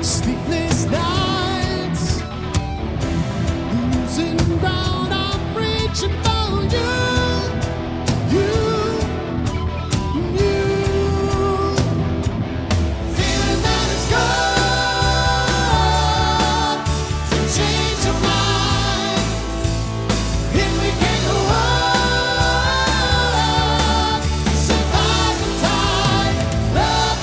Sleepless nights, losing ground, I'm reaching for you, you, you. Feeling that it's good to change your mind. If we can go on, survive the tide, love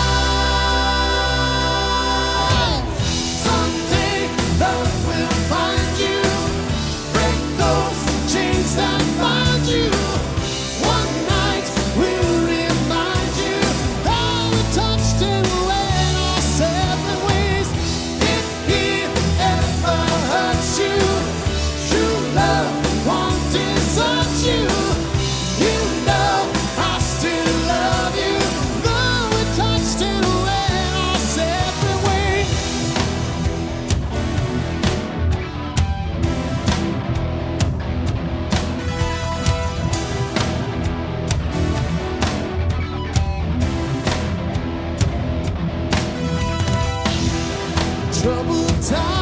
divine. Someday love will find you, break those chains that bind you. One night will remind you how we touched and went our separate ways. If he ever hurts you, true love won't desert you. You know I still love you, though we touched and went our separate ways. Troubled times.